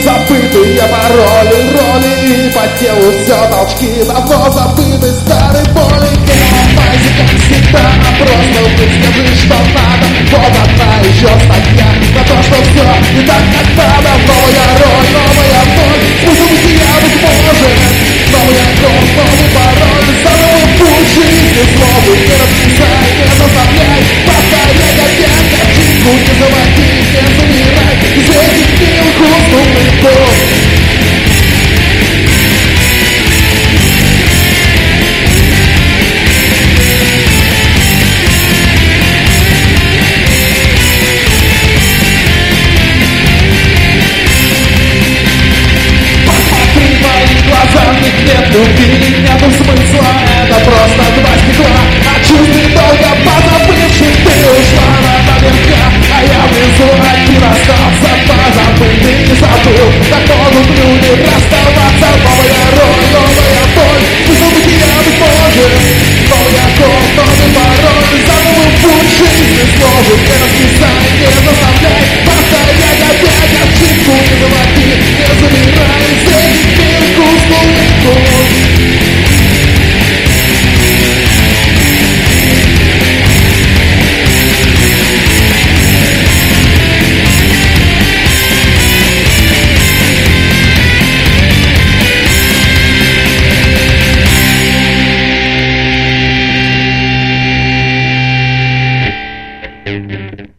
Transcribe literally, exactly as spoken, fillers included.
Забытые пароли, роли, по телу все толчки, давно забыты старые боли. Не ломайся, как всегда, а просто вдруг скажи, что надо. Вот одна еще статья на то, что все не так, как надо. Новая роль, новая боль, смысл бытия возможен. Новый аккорд, новый пароль, заново путь жизни, злобы не расписай, не заставляй, повторяй опять картинку, не заводи, не замирай, из этих мил грустных год. В них нет любви, нету смысла, это просто два стекла. А чувстве только позабывших ты ушла наверняка, а я внизу один остался позабытый, не забыл. Так могут люди расставаться. Новая роль, новая боль, смысл бытия быть может. Новый аккорд, новый пароль, заново путь жизни сложит. Не расписай, не заставляй, повторять опять ошибку, не заводи, не замирай, из этих мир грустных год. Thank you.